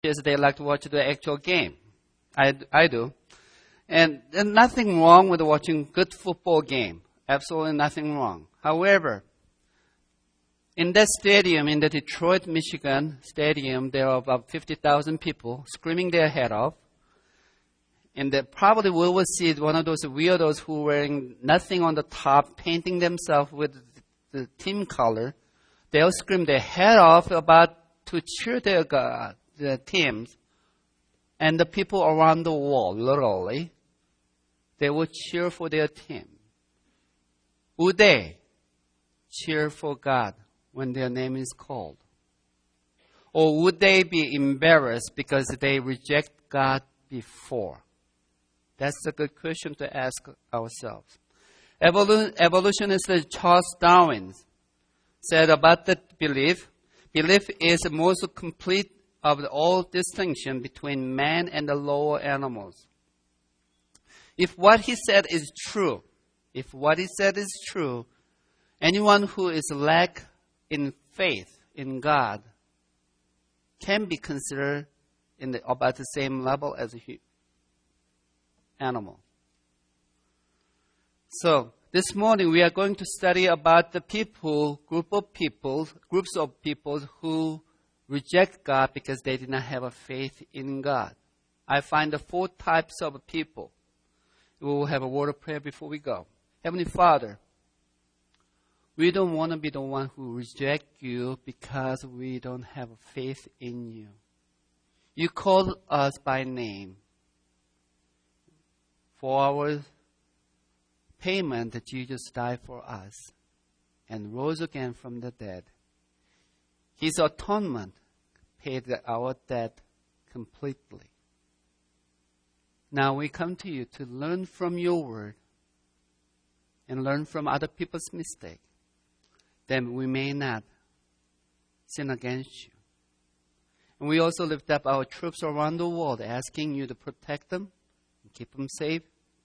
churches, they like to watch the actual game. I do. And nothing wrong with watching good football game. Absolutely nothing wrong. However, in that stadium, in the Detroit, Michigan stadium, there are about 50,000 people screaming their head off. And probably we will see one of those weirdos who are wearing nothing on the top, painting themselves with the team color. They'll scream their head off about to cheer their teams. And the people around the world, literally, they will cheer for their team. Would they cheer for God when their name is called? Or would they be embarrassed because they reject God before? That's a good question to ask ourselves. Evolutionist Charles Darwin said about that belief is the most complete of all distinction between man and the lower animals. If what he said is true, anyone who is lack in faith in God can be considered about the same level as a animal. So, this morning we are going to study about the groups of people who reject God because they did not have a faith in God. I find the 4 types of people. We will have a word of prayer before we go. Heavenly Father, we don't want to be the one who reject you because we don't have faith in you. You called us by name. For our payment, that Jesus died for us and rose again from the dead. His atonement paid our debt completely. Now we come to you to learn from your word and learn from other people's mistake. Then we may not sin against you. And we also lift up our troops around the world, asking you to protect them, and keep them safe,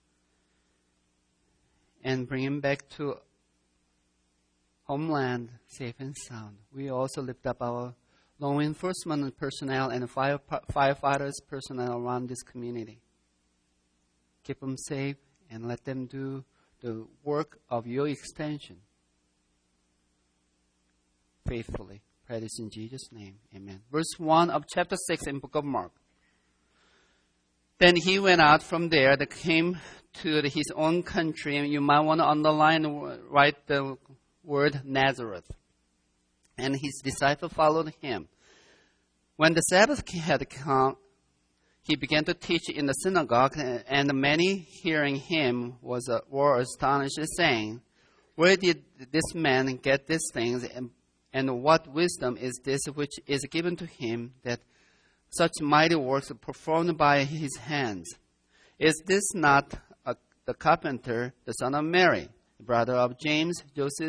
and bring them back to homeland safe and sound. We also lift up our law enforcement personnel and firefighters personnel around this community. Keep them safe and let them do the work of your extension faithfully. Pray this in Jesus' name. Amen. Verse 1 of chapter 6 in book of Mark. Then he went out from there that came to his own country, and you might want to underline, write the word Nazareth. And his disciples followed him. When the Sabbath had come, he began to teach in the synagogue, and many hearing him were astonished, saying, "Where did this man get these things, and what wisdom is this which is given to him, that such mighty works are performed by his hands? Is this not the carpenter, the son of Mary, brother of James, Joseph,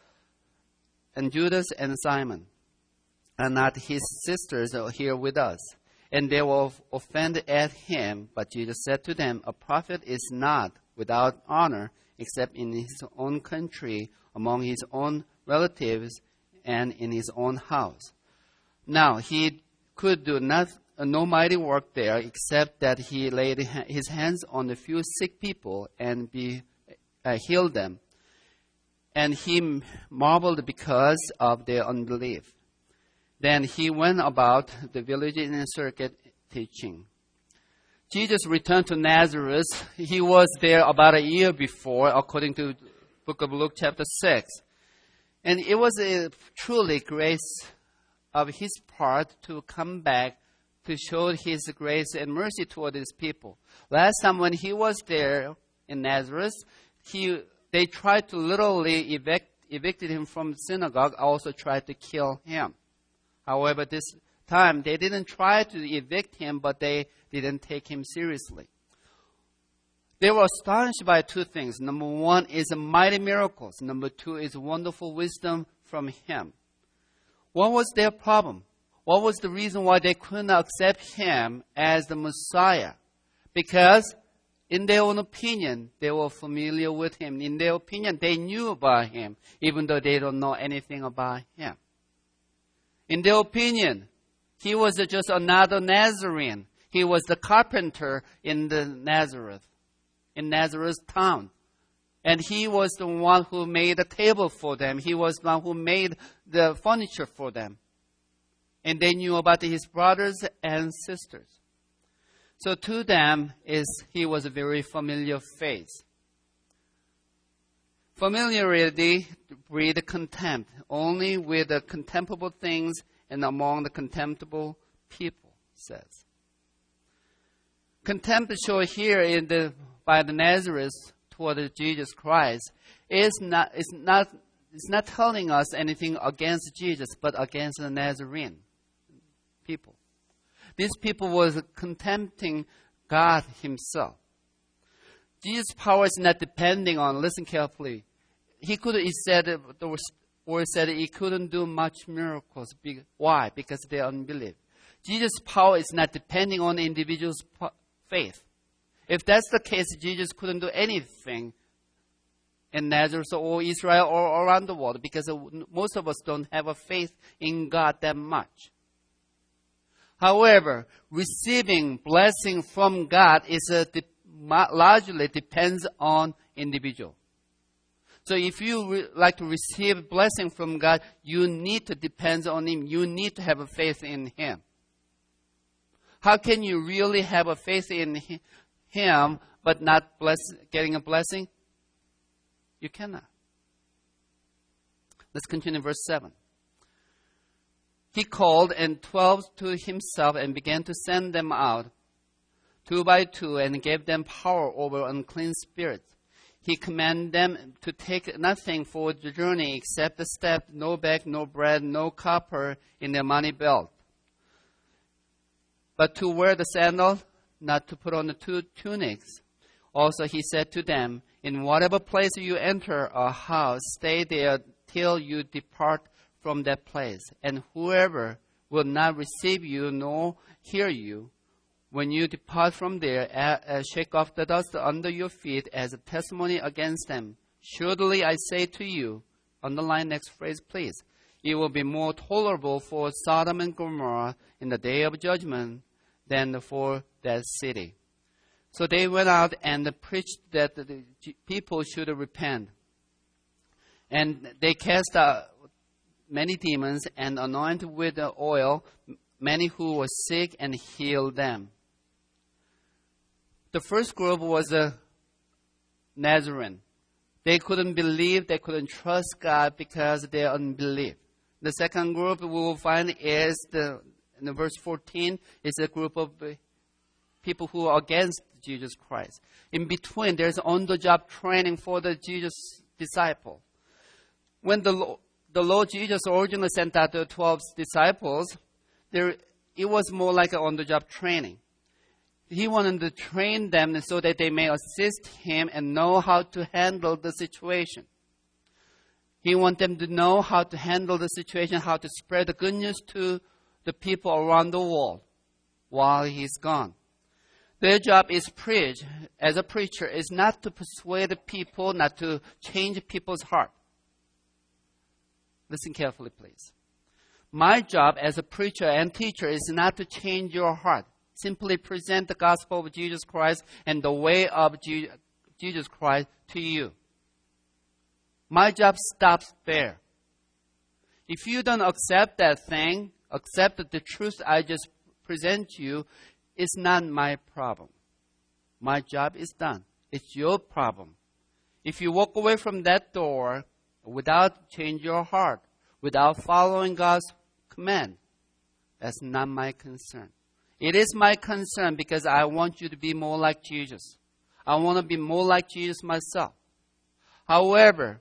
and Judas, and Simon? Are not his sisters here with us?" And they were offended at him. But Jesus said to them, "A prophet is not without honor except in his own country, among his own relatives, and in his own house." Now, he could do no mighty work there, except that he laid his hands on a few sick people and healed them. And he marveled because of their unbelief. Then he went about the village in a circuit teaching. Jesus returned to Nazareth. He was there about a year before, according to the book of Luke chapter 6. And it was a truly grace of his part to come back to show his grace and mercy toward his people. Last time when he was there in Nazareth, they tried to literally evicted him from the synagogue, also tried to kill him. However, this time they didn't try to evict him, but they didn't take him seriously. They were astonished by 2 things. Number 1 is mighty miracles. Number 2 is wonderful wisdom from him. What was their problem? What was the reason why they couldn't accept him as the Messiah? Because in their own opinion, they were familiar with him. In their opinion, they knew about him, even though they don't know anything about him. In their opinion, He was just another Nazarene. He was the carpenter in Nazareth town. And he was the one who made the table for them. He was the one who made the furniture for them. And they knew about his brothers and sisters. So to them, he was a very familiar face. Familiarity breeds contempt, only with the contemptible things and among the contemptible people, says. Contempt shown here by the Nazareth toward Jesus Christ is not telling us anything against Jesus, but against the Nazarene people. These people were contempting God himself. Jesus' power is not depending on, listen carefully. He said he couldn't do much miracles. Why? Because they are unbelief. Jesus' power is not depending on the individual's faith. If that's the case, Jesus couldn't do anything in Nazareth or Israel or around the world, because most of us don't have a faith in God that much. However, receiving blessing from God largely depends on individual. So if you like to receive blessing from God, you need to depend on Him. You need to have a faith in Him. How can you really have a faith in Him but not getting a blessing? You cannot. Let's continue verse 7. He called 12 to himself and began to send them out 2 by 2 and gave them power over unclean spirits. He commanded them to take nothing for the journey except the staff, no bag, no bread, no copper in their money belt, but to wear the sandal, not to put on the 2 tunics. Also he said to them, in whatever place you enter a house, stay there till you depart from that place. And whoever will not receive you nor hear you, when you depart from there, shake off the dust under your feet as a testimony against them. Surely I say to you, underline next phrase please, it will be more tolerable for Sodom and Gomorrah in the day of judgment than for that city. So they went out and preached that the people should repent. And they cast out many demons and anointed with the oil many who were sick and healed them. The first group was the Nazarene. They couldn't believe, they couldn't trust God because of their unbelief. The second group we will find is in verse 14, is a group of people who are against Jesus Christ. In between, there's on-the-job training for the Jesus disciple. When the Lord Jesus originally sent out the 12 disciples, it was more like an on-the-job training. He wanted to train them so that they may assist Him and know how to handle the situation. He wanted them to know how to handle the situation, how to spread the good news to the people around the world while He's gone. Their job is preach. As a preacher, is not to persuade the people, not to change people's heart. Listen carefully, please. My job as a preacher and teacher is not to change your heart. Simply present the gospel of Jesus Christ and the way of Jesus Christ to you. My job stops there. If you don't accept that thing, accept the truth I just present to you, it's not my problem. My job is done. It's your problem. If you walk away from that door without changing your heart, without following God's command, that's not my concern. It is my concern because I want you to be more like Jesus. I want to be more like Jesus myself. However,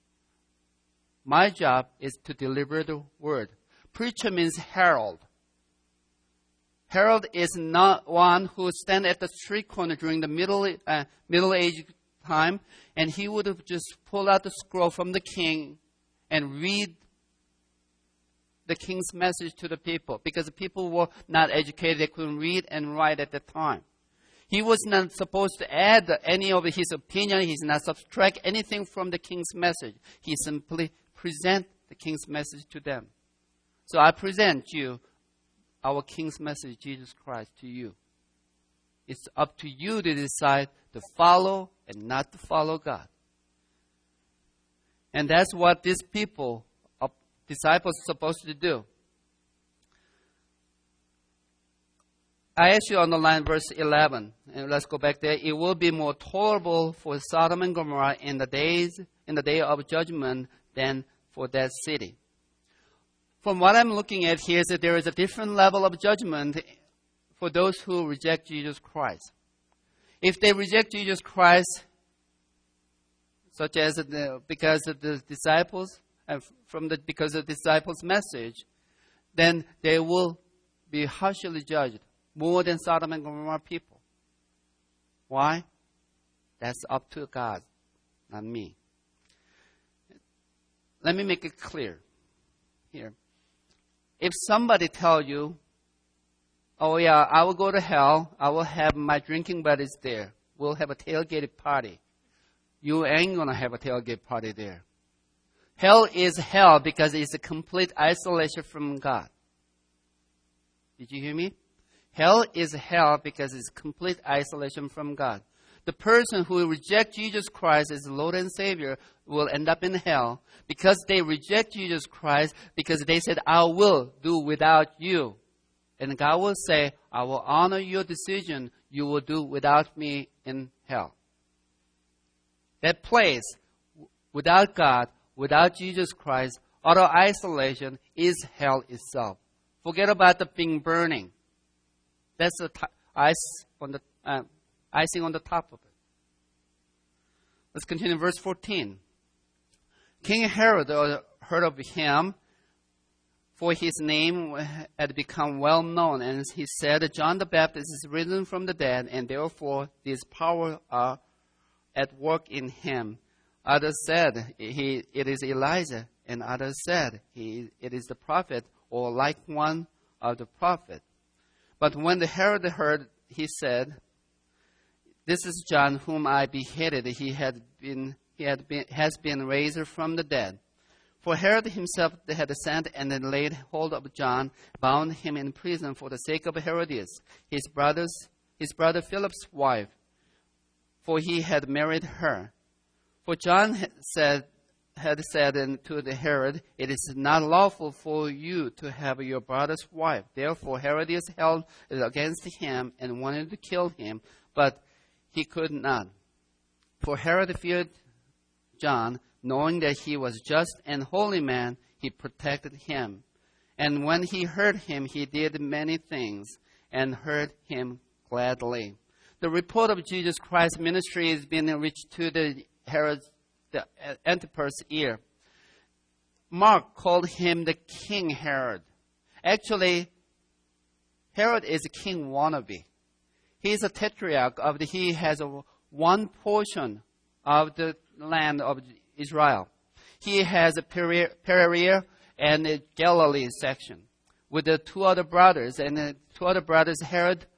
my job is to deliver the word. Preacher means herald. Herald is not one who stands at the street corner during the Middle Age time, and he would have just pulled out the scroll from the king and read the king's message to the people, because the people were not educated. They couldn't read and write at the time. He was not supposed to add any of his opinion. He's not subtract anything from the king's message. He simply present the king's message to them. So I present you our King's message, Jesus Christ, to you. It's up to you to decide to follow and not to follow God. And that's what these people, disciples, are supposed to do. I actually underline verse 11, and let's go back there. It will be more tolerable for Sodom and Gomorrah in the day of judgment than for that city. From what I'm looking at here is that there is a different level of judgment for those who reject Jesus Christ. If they reject Jesus Christ, such as because of the disciples, because of the disciples' message, then they will be harshly judged more than Sodom and Gomorrah people. Why? That's up to God, not me. Let me make it clear here. If somebody tell you, oh yeah, I will go to hell, I will have my drinking buddies there, we'll have a tailgate party. You ain't going to have a tailgate party there. Hell is hell because it's a complete isolation from God. Did you hear me? Hell is hell because it's complete isolation from God. The person who rejects Jesus Christ as Lord and Savior will end up in hell because they reject Jesus Christ because they said, I will do without you. And God will say, I will honor your decision. You will do without me in hell. That place, without God, without Jesus Christ, utter isolation is hell itself. Forget about the thing burning. That's the icing on the top of it. Let's continue verse 14. King Herod heard of him, for his name had become well known, and he said, John the Baptist is risen from the dead, and therefore these powers are at work in him. Others said, it is Elijah, and others said, it is the prophet, or like one of the prophet. But when the Herod heard, he said, this is John whom I beheaded. He has been raised from the dead. For Herod himself had sent and then laid hold of John, bound him in prison for the sake of Herodias, his brother Philip's wife, for he had married her. For John had said to the Herod, it is not lawful for you to have your brother's wife. Therefore Herodias held against him and wanted to kill him, but he could not. For Herod feared John, knowing that he was just and holy man, he protected him. And when he heard him, he did many things and heard him gladly. The report of Jesus Christ's ministry has been reached to the Antipas' ear. Mark called him the King Herod. Actually, Herod is a king wannabe. He is a tetrarch he has one portion of the land of Israel. He has a Perea and a Galilee section with the two other brothers, and the two other brothers, Herod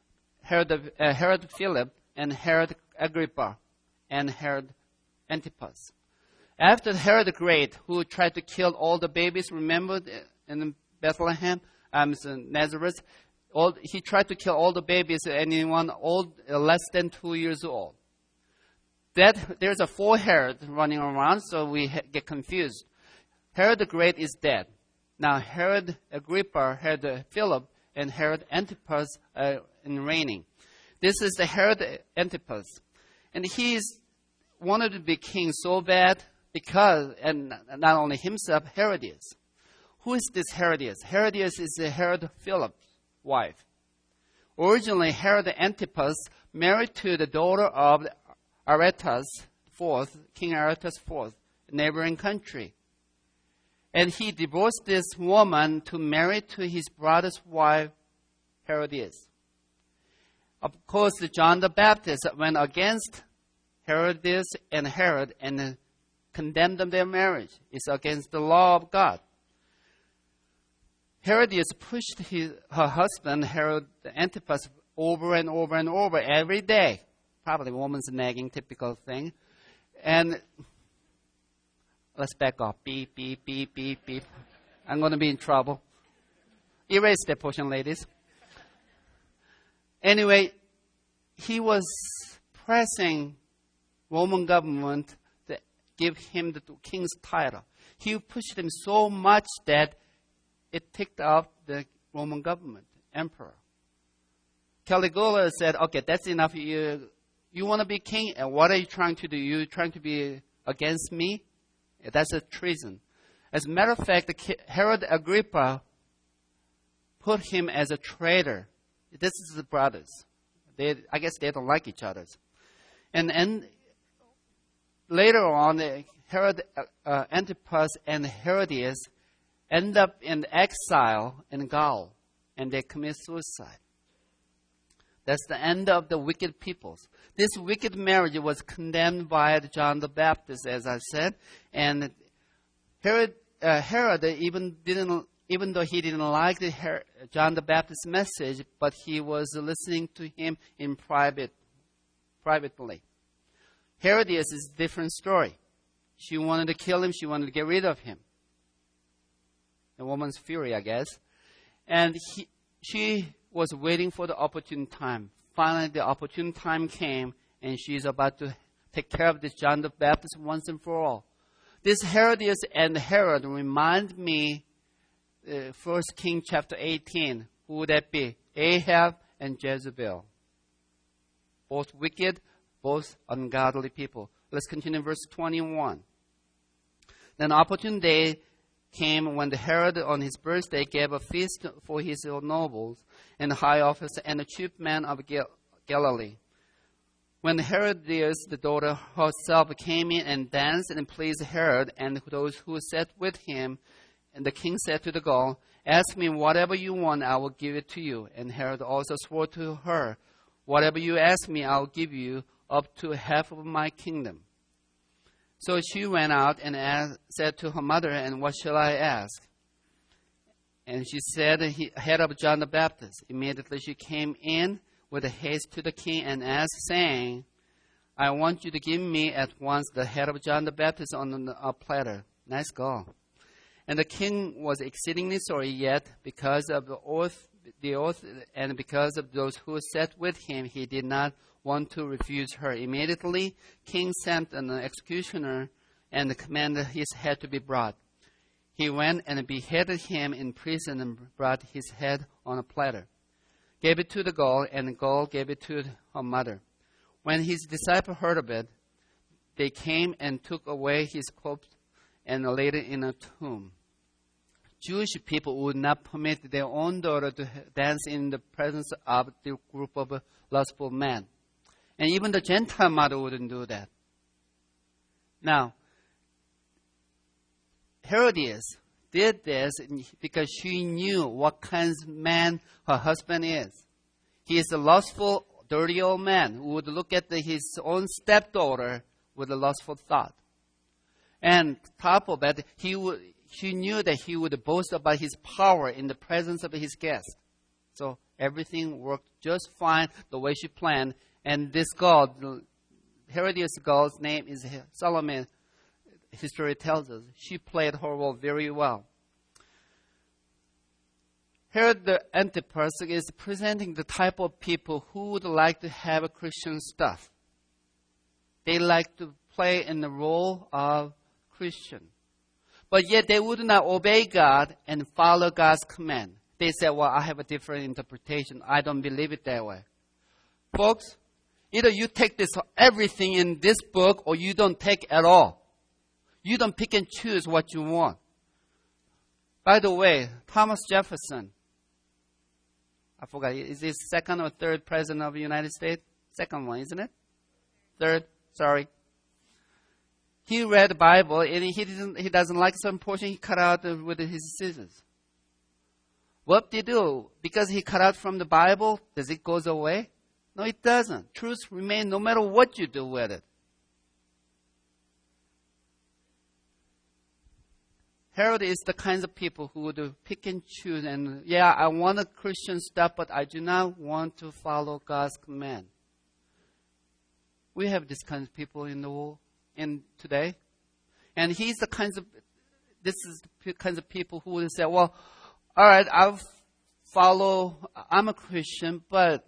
Philip and Herod Agrippa and Herod Antipas. After Herod the Great, who tried to kill all the babies, remember in Bethlehem, Nazareth, he tried to kill all the babies, anyone less than 2 years old. There's a 4 Herod running around, so we get confused. Herod the Great is dead. Now Herod Agrippa, Herod Philip, and Herod Antipas are reigning. This is the Herod Antipas. And he's wanted to be king so bad because, and not only himself, Herodias. Who is this Herodias? Herodias is Herod Philip's wife. Originally, Herod Antipas married to the daughter of Aretas IV, King Aretas IV, neighboring country. And he divorced this woman to marry to his brother's wife, Herodias. Of course, John the Baptist went against Herodias and Herod and condemned their marriage. It's against the law of God. Herodias pushed her husband, Herod Antipas, over and over and over every day. Probably a woman's nagging, typical thing. And let's back off. Beep, beep, beep, beep, beep. I'm going to be in trouble. Erase that portion, ladies. Anyway, he was pressing Roman government to give him the king's title. He pushed him so much that it ticked off the Roman government, emperor. Caligula said, okay, that's enough. You want to be king? And what are you trying to do? You trying to be against me? That's a treason. As a matter of fact, Herod Agrippa put him as a traitor. This is the brothers. I guess they don't like each other. And later on, Herod Antipas and Herodias end up in exile in Gaul, and they commit suicide. That's the end of the wicked peoples. This wicked marriage was condemned by John the Baptist, as I said, and Herod even though he didn't like John the Baptist's message, but he was listening to him in privately. Herodias is a different story. She wanted to kill him. She wanted to get rid of him. A woman's fury, I guess. And she was waiting for the opportune time. Finally, the opportune time came, and she's about to take care of this John the Baptist once and for all. This Herodias and Herod remind me 1 Kings chapter 18. Who would that be? Ahab and Jezebel. Both wicked, both ungodly people. Let's continue verse 21. Then opportune day came when the Herod on his birthday gave a feast for his nobles and high officer and the chief men of Galilee. When Herodias, the daughter herself, came in and danced and pleased Herod and those who sat with him, and the king said to the girl, "Ask me whatever you want, I will give it to you." And Herod also swore to her, "Whatever you ask me, I will give you up to half of my kingdom." So she went out and said to her mother, "And what shall I ask?" And she said, "Head of John the Baptist." Immediately she came in with haste to the king and asked, saying, "I want you to give me at once the head of John the Baptist on a platter." Nice girl. And the king was exceedingly sorry, yet because of the oath, and because of those who sat with him, he did not want to refuse her. Immediately, king sent an executioner and commanded his head to be brought. He went and beheaded him in prison and brought his head on a platter, gave it to the girl, and the girl gave it to her mother. When his disciples heard of it, they came and took away his corpse and laid it in a tomb. Jewish people would not permit their own daughter to dance in the presence of the group of lustful men. And even the Gentile mother wouldn't do that. Now, Herodias did this because she knew what kind of man her husband is. He is a lustful, dirty old man who would look at his own stepdaughter with a lustful thought. And top of that, she knew that he would boast about his power in the presence of his guest. So everything worked just fine the way she planned. And this girl, Herodias' girl's name is Salome. History tells us she played her role very well. Herod the Antipas is presenting the type of people who would like to have a Christian stuff. They like to play in the role of Christian. But yet they would not obey God and follow God's command. They said, "Well, I have a different interpretation. I don't believe it that way." Folks, either you take everything in this book or you don't take at all. You don't pick and choose what you want. By the way, Thomas Jefferson, I forgot, is he second or third president of the United States? Second one, isn't it? Third, sorry. He read the Bible and he doesn't like some portion, he cut out with his scissors. What did he do? Because he cut out from the Bible, does it go away? No, it doesn't. Truth remains no matter what you do with it. Herod is the kinds of people who would pick and choose and, yeah, I want a Christian stuff, but I do not want to follow God's command. We have these kinds of people in the world today. And this is the kinds of people who would say, well, all right, I've I'm a Christian, but,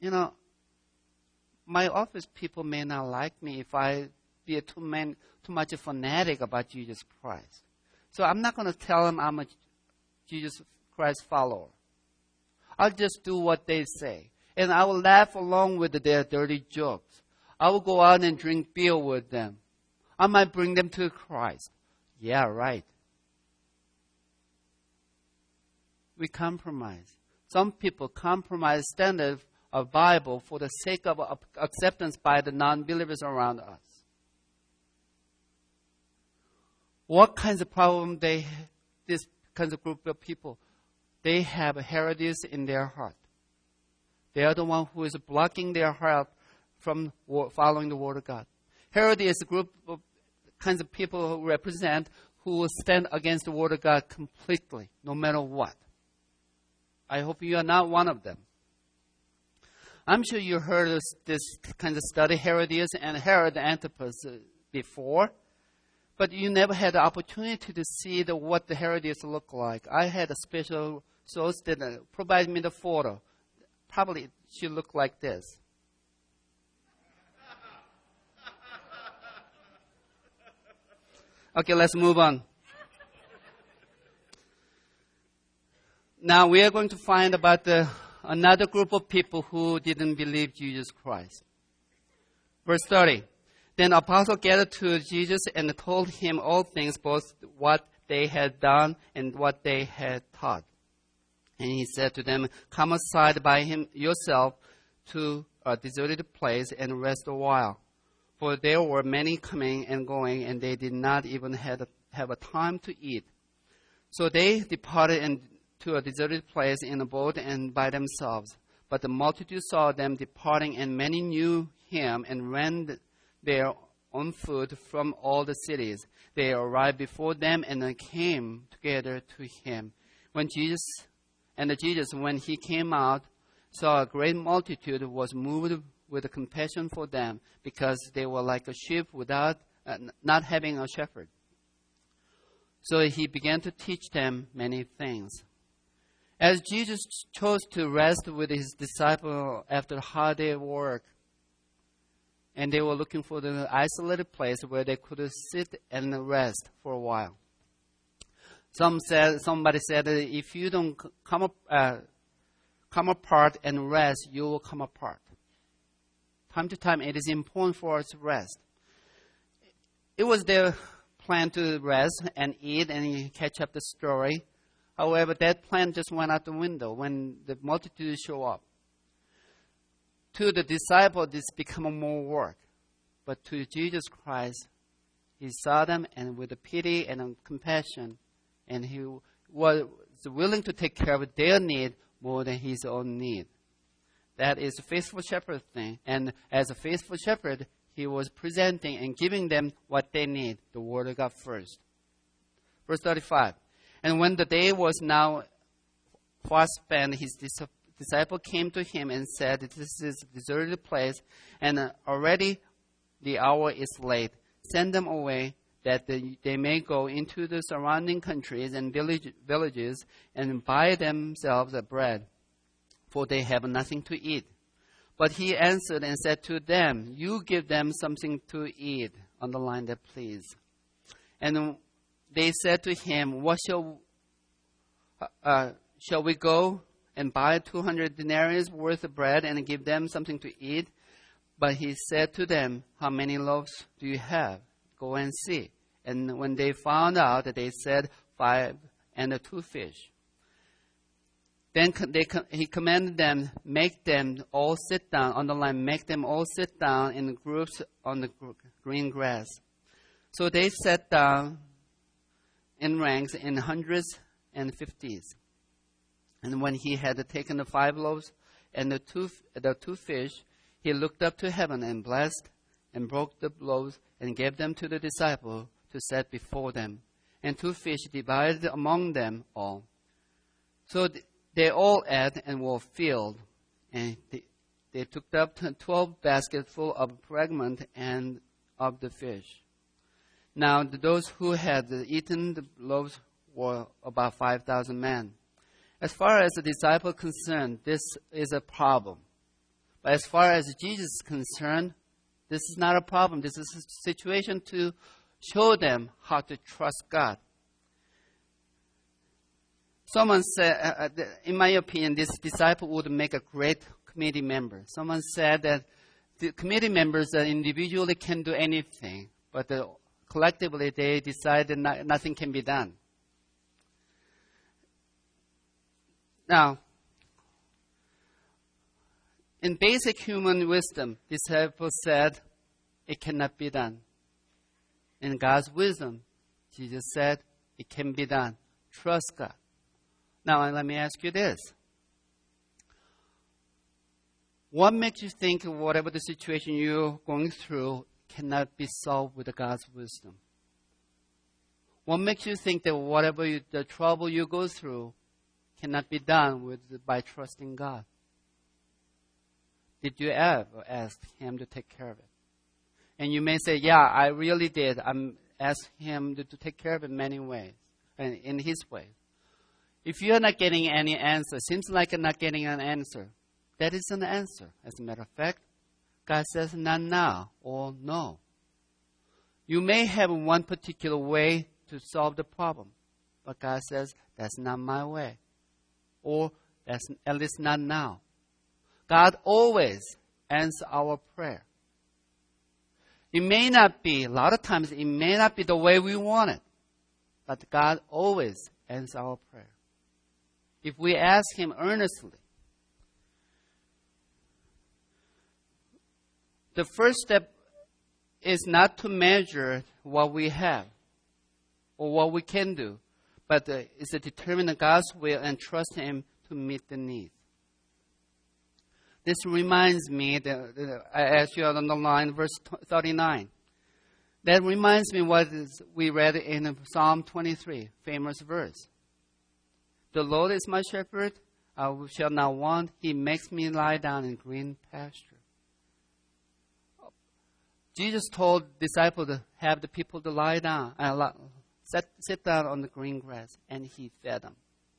my office people may not like me if I be too much a fanatic about Jesus Christ. So I'm not going to tell them I'm a Jesus Christ follower. I'll just do what they say. And I will laugh along with their dirty jokes. I will go out and drink beer with them. I might bring them to Christ. Yeah, right. We compromise. Some people compromise standard of Bible for the sake of acceptance by the non-believers around us. What kinds of problem this kinds of group of people, they have Herodias in their heart. They are the one who is blocking their heart from following the Word of God. Herodias is a group of kinds of people who represent, who will stand against the Word of God completely, no matter what. I hope you are not one of them. I'm sure you heard of this kind of study, Herodias and Herod Antipas, before, but you never had the opportunity to see what the Herodias look like. I had a special source that provided me the photo. Probably she looked like this. Okay, let's move on. Now we are going to find about another group of people who didn't believe Jesus Christ. Verse 30. Then the apostle gathered to Jesus and told him all things, both what they had done and what they had taught. And he said to them, "Come aside by yourself to a deserted place and rest a while." For there were many coming and going, and they did not even have a time to eat. So they departed to a deserted place in a boat and by themselves. But the multitude saw them departing, and many knew him and ran there on foot from all the cities. They arrived before them and came together to him. When Jesus, when he came out, saw a great multitude, was moved with compassion for them, because they were like a sheep without not having a shepherd. So he began to teach them many things. As Jesus chose to rest with his disciples after a hard day of work, and they were looking for the isolated place where they could sit and rest for a while. Somebody said that if you don't come apart and rest, you will come apart. Time to time, it is important for us to rest. It was their plan to rest and eat and catch up the story. However, that plan just went out the window when the multitude show up. To the disciples, this became more work. But to Jesus Christ, he saw them and with pity and compassion, and he was willing to take care of their need more than his own need. That is a faithful shepherd thing. And as a faithful shepherd, he was presenting and giving them what they need, the Word of God first. Verse 35. And when the day was now far spent, his disciple came to him and said, "This is a deserted place, and already the hour is late. Send them away, that they may go into the surrounding countries and villages and buy themselves bread, for they have nothing to eat." But he answered and said to them, "You give them something to eat." Underline that, please. And they said to him, "What shall we go and buy 200 denarii worth of bread and give them something to eat?" But he said to them, "How many loaves do you have? Go and see." And when they found out, they said, 5 and 2 fish. Then he commanded them, make them all sit down, underline, make them all sit down in groups on the green grass. So they sat down in ranks in hundreds and fifties. And when he had taken the 5 loaves and the two fish, he looked up to heaven and blessed and broke the loaves and gave them to the disciple to set before them. And 2 fish divided among them all. So they all ate and were filled, and they took up 12 basketfuls of fragments and of the fish. Now those who had eaten the loaves were about 5,000 men. As far as the disciple is concerned, this is a problem. But as far as Jesus is concerned, this is not a problem. This is a situation to show them how to trust God. Someone said, in my opinion, this disciple would make a great committee member. Someone said that the committee members individually can do anything, but collectively they decide that nothing can be done. Now, in basic human wisdom, disciples said it cannot be done. In God's wisdom, Jesus said it can be done. Trust God. Now, let me ask you this. What makes you think whatever the situation you're going through cannot be solved with God's wisdom? What makes you think that whatever the trouble you go through cannot be done by trusting God? Did you ever ask Him to take care of it? And you may say, yeah, I really did. I'm asked Him to take care of it in many ways, and in His way. If you're not getting any answer, seems like you're not getting an answer, that is an answer. As a matter of fact, God says not now or no. You may have one particular way to solve the problem, but God says that's not my way, or that's at least not now. God always answers our prayer. It may not be, a lot of times it may not be the way we want it, but God always answers our prayer. If we ask Him earnestly, the first step is not to measure what we have or what we can do, but is to determine God's will and trust Him to meet the need. This reminds me, I asked you on the line, verse 39. That reminds me what we read in Psalm 23, famous verse. The Lord is my shepherd, I shall not want. He makes me lie down in green pasture. Jesus told disciples to have the people to lie down, sit down on the green grass, and He fed them.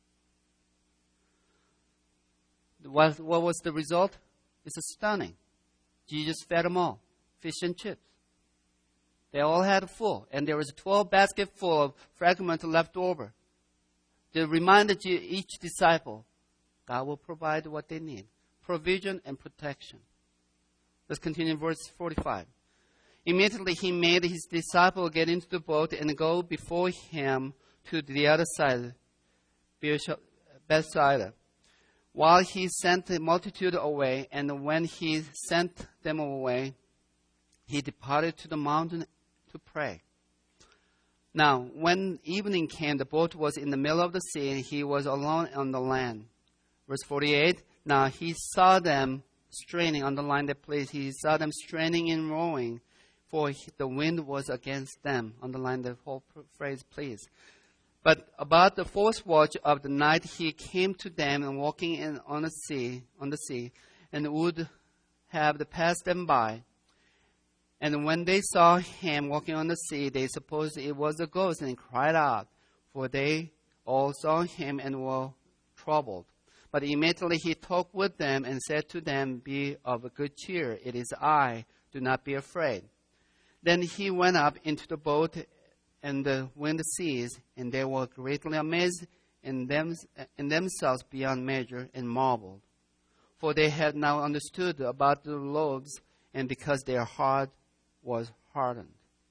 What was the result? It's stunning. Jesus fed them all, fish and chips. They all had full, and there was 12 baskets full of fragments left over. They reminded each disciple, God will provide what they need, provision and protection. Let's continue in verse 45. Immediately He made His disciple get into the boat and go before Him to the other side, Bethsaida, while He sent the multitude away. And when He sent them away, He departed to the mountain to pray. Now, when evening came, the boat was in the middle of the sea, and He was alone on the land. Verse 48, now He saw them straining, underline that place, He saw them straining in rowing, for the wind was against them. Underline the whole phrase, please. But about the fourth watch of the night, He came to them and walking on the sea, and would have to pass them by. And when they saw Him walking on the sea, they supposed it was a ghost and cried out, for they all saw Him and were troubled. But immediately He talked with them and said to them, be of good cheer, it is I, do not be afraid. Then He went up into the boat, and the wind ceased, and they were greatly amazed in themselves beyond measure, and marveled. For they had now understood about the loaves, and because their heart was hardened.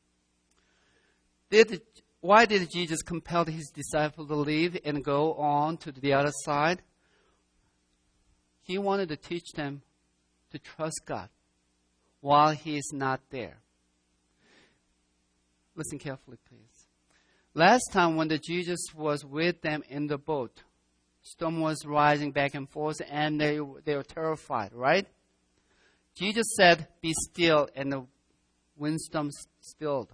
Why did Jesus compel His disciples to leave and go on to the other side? He wanted to teach them to trust God while He is not there. Listen carefully, please. Last time when Jesus was with them in the boat, storm was rising back and forth, and they were terrified, right? Jesus said, be still, and the windstorm stilled.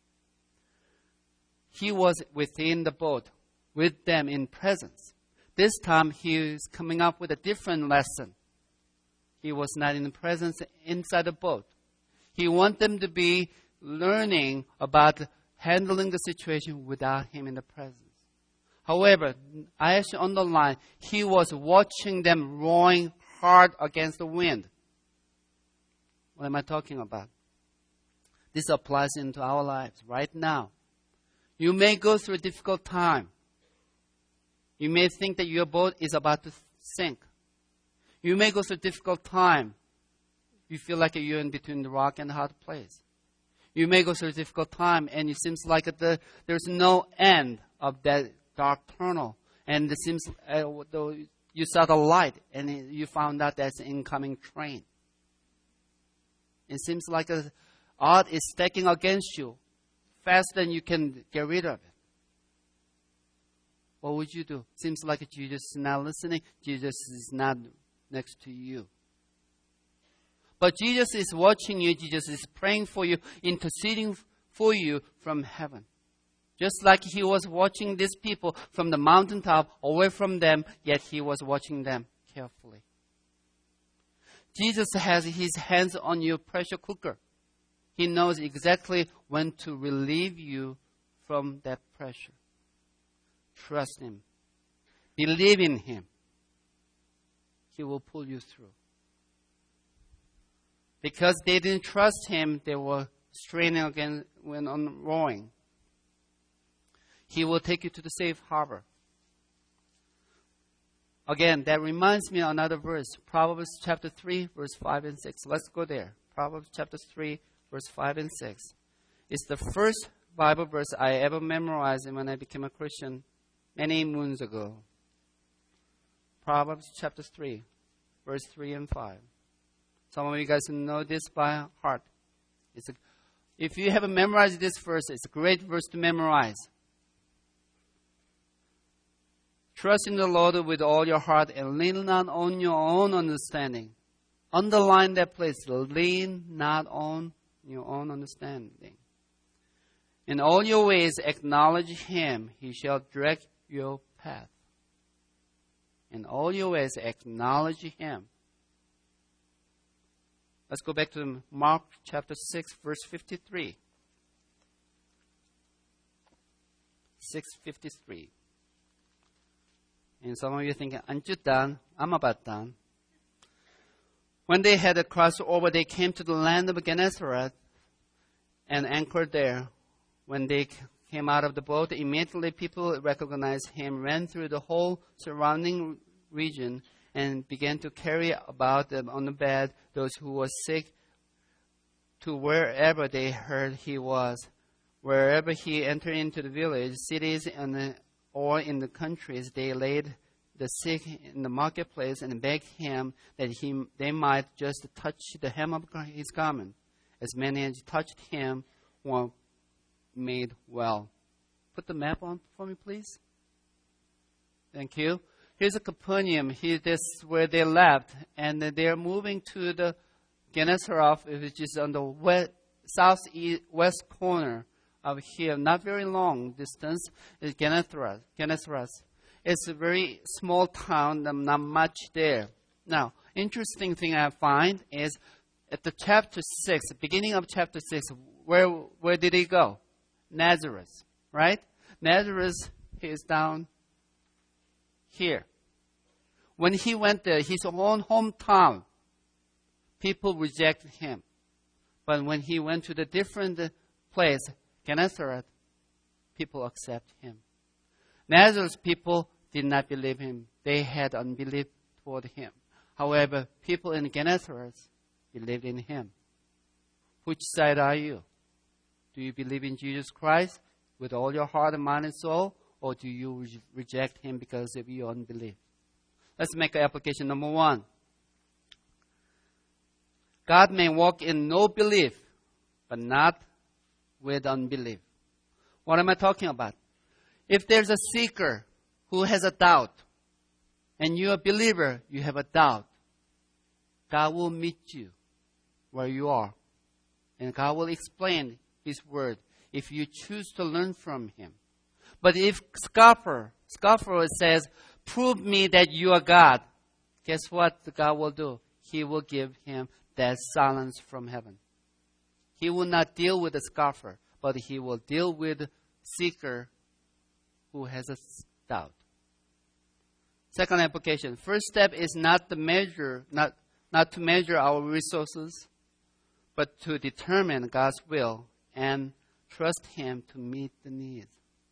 He was within the boat with them in presence. This time He is coming up with a different lesson. He was not in the presence inside the boat. He wants them to be learning about handling the situation without Him in the presence. However, I should underline, he was watching them rowing hard against the wind. What am I talking about? This applies into our lives right now. You may go through a difficult time. You may think that your boat is about to sink. You may go through a difficult time. You feel like you're in between the rock and the hard place. You may go through a difficult time and it seems like there's no end of that dark tunnel. And it seems you saw the light and you found out that's an incoming train. It seems like odds is stacking against you faster than you can get rid of it. What would you do? Seems like Jesus is not listening. Jesus is not next to you. But Jesus is watching you. Jesus is praying for you, interceding for you from heaven. Just like he was watching these people from the mountaintop, away from them, yet he was watching them carefully. Jesus has his hands on your pressure cooker. He knows exactly when to relieve you from that pressure. Trust him. Believe in him. He will pull you through. Because they didn't trust him, they were straining again when on rowing. He will take you to the safe harbor. Again, that reminds me of another verse. Proverbs chapter 3, verse 5 and 6. Let's go there. Proverbs chapter 3, verse 5 and 6. It's the first Bible verse I ever memorized when I became a Christian many moons ago. Proverbs chapter 3, verse 3 and 5. Some of you guys know this by heart. If you haven't memorized this verse, it's a great verse to memorize. Trust in the Lord with all your heart and lean not on your own understanding. Underline that place. Lean not on your own understanding. In all your ways acknowledge him. He shall direct your path. In all your ways acknowledge him. Let's go back to Mark chapter 6, verse 53. 6:53. And some of you are thinking, aren't you done? I'm about done. When they had crossed over, they came to the land of Gennesaret and anchored there. When they came out of the boat, immediately people recognized him, ran through the whole surrounding region, and began to carry about them on the bed those who were sick to wherever they heard he was. Wherever he entered into the village, cities, or in the countries, they laid the sick in the marketplace and begged him that they might just touch the hem of his garment. As many as touched him were made well. Put the map on for me, please. Thank you. Here's a Capernaum. This is where they left, and they're moving to the Gennesaret, which is on the southwest corner of here. Not very long distance is Gennesaret. It's a very small town. Not much there. Now, interesting thing I find is at the chapter 6, beginning of chapter 6. Where did he go? Nazareth, right? Nazareth is down here. When he went there, his own hometown, people rejected him. But when he went to the different place, Gennesaret, people accept him. Nazareth people did not believe him. They had unbelief toward him. However, people in Gennesaret believed in him. Which side are you? Do you believe in Jesus Christ with all your heart and mind and soul? Or do you reject him because of your unbelief? Let's make an application. Number 1. God may walk in no belief, but not with unbelief. What am I talking about? If there's a seeker who has a doubt, and you're a believer, you have a doubt, God will meet you where you are. And God will explain his word if you choose to learn from him. But if scoffer says, prove me that you are God, guess what God will do? He will give him that silence from heaven. He will not deal with the scoffer, but he will deal with the seeker who has a doubt. Second application. First step is not to measure our resources, but to determine God's will and trust Him to meet the needs.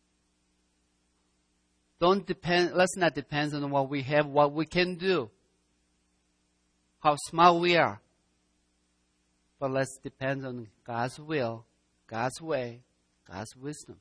Let's not depend on what we have, what we can do, how smart we are. But let's depend on God's will, God's way, God's wisdom.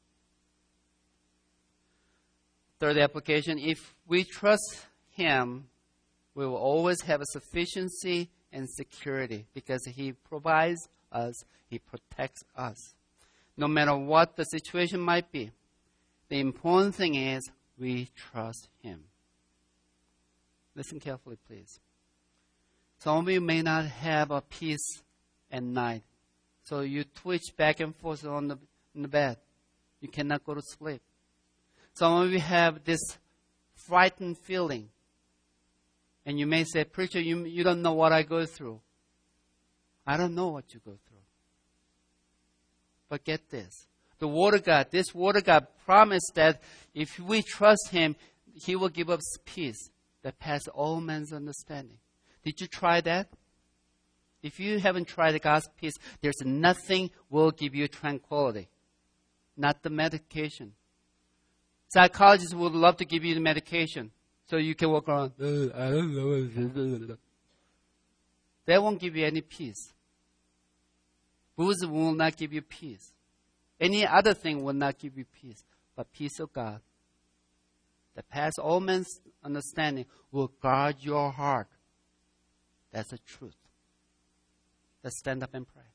Third application, if we trust Him, we will always have a sufficiency and security because He provides us, He protects us. No matter what the situation might be, the important thing is we trust Him. Listen carefully, please. Some of you may not have a peace at night, so you twitch back and forth in the bed. You cannot go to sleep. Some of you have this frightened feeling. And you may say, preacher, you don't know what I go through. I don't know what you go through. But get this. This Word of God promised that if we trust Him, He will give us peace that passes all men's understanding. Did you try that? If you haven't tried God's peace, there's nothing will give you tranquility. Not the medication. Psychologists would love to give you the medication so you can walk around. I don't know. That won't give you any peace. Booze will not give you peace. Any other thing will not give you peace. But peace of God that passes all men's understanding will guard your heart. That's the truth. Let's stand up and pray.